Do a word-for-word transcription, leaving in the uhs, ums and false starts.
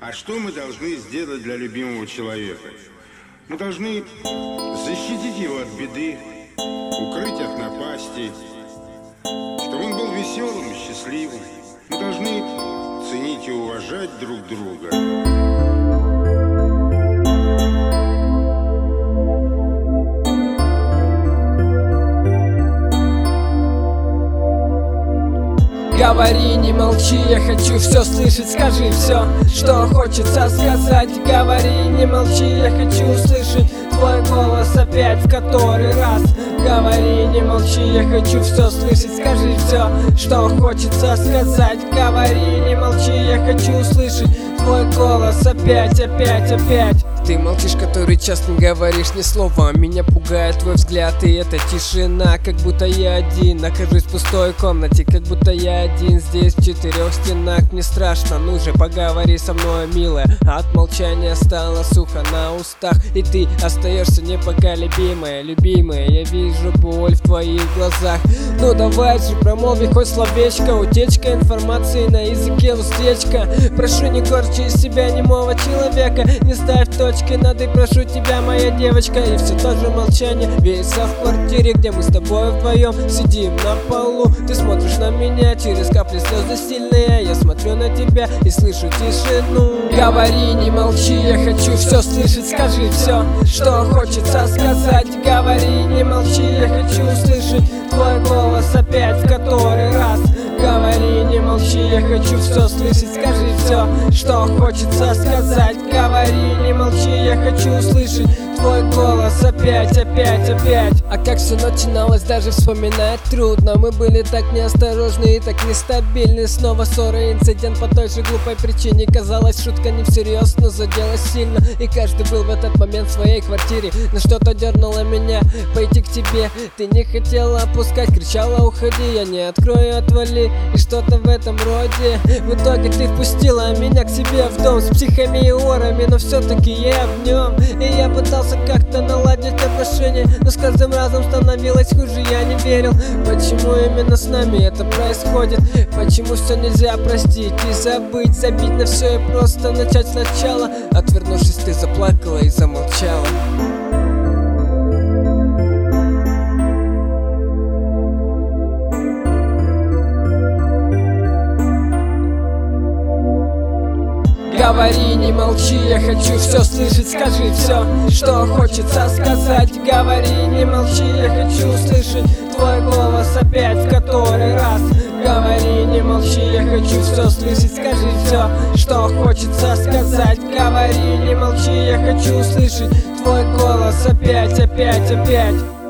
А что мы должны сделать для любимого человека? Мы должны защитить его от беды, укрыть от напасти, чтобы он был веселым и счастливым. Мы должны ценить и уважать друг друга. Говори, не молчи, я хочу все слышать, скажи все, что хочется сказать. Говори, не молчи, я хочу услышать твой голос опять в который раз. Говори, не молчи, я хочу все слышать, скажи все, что хочется сказать. Говори, не молчи, я хочу услышать твой голос опять, опять, опять. Ты молчишь, который час не говоришь ни слова. Меня пугает твой взгляд и эта тишина. Как будто я один нахожусь в пустой комнате, как будто я один здесь в четырех стенах. Мне страшно, ну же поговори со мной, милая. От молчания стало сухо на устах, и ты остаешься непоколебимая. Любимая, я вижу боль в твоих глазах. Ну давай же промолви хоть словечко. Утечка информации на языке устечка. Прошу, не корчи из себя немого человека. Не ставь точки над «и», прошу тебя, моя девочка. И все то же молчание веется в квартире, где мы с тобой вдвоем сидим на полу. Ты смотришь на меня через капли слезы сильные. Я смотрю на тебя и слышу тишину. Говори, не молчи, я хочу все слышать, скажи все, что хочется сказать. Говори, не молчи, я хочу услышать твой голос опять в который раз. Говори, не молчи, я хочу все слышать, скажи все, что хочется сказать. Говори, не молчи, я хочу услышать твой голос опять, опять, опять. А как все начиналось, даже вспоминать трудно. Мы были так неосторожны и так нестабильны. Снова ссора, инцидент по той же глупой причине. Казалось, шутка не всерьез, но задела сильно. И каждый был в этот момент в своей квартире. Но что-то дернуло меня пойти к тебе. Ты не хотела опускать, кричала: уходи, я не открою, отвали. И что-то в этом роде. В итоге ты впустила меня к себе в дом с психами и орами, но все-таки я в нем. И я пытался как-то наладить отношения, но с каждым разом становилось хуже, я не верил. Почему именно с нами это происходит? Почему все нельзя простить и забыть? Забить на все и просто начать сначала. Отвернувшись, ты заплакала и замолчала. Говори, не молчи, я хочу все слышать, скажи все, что хочется сказать. Говори, не молчи, я хочу услышать твой голос опять в который раз. Говори, не молчи, я хочу все слышать, скажи все, что хочется сказать. Говори, не молчи, я хочу услышать твой голос опять, опять, опять.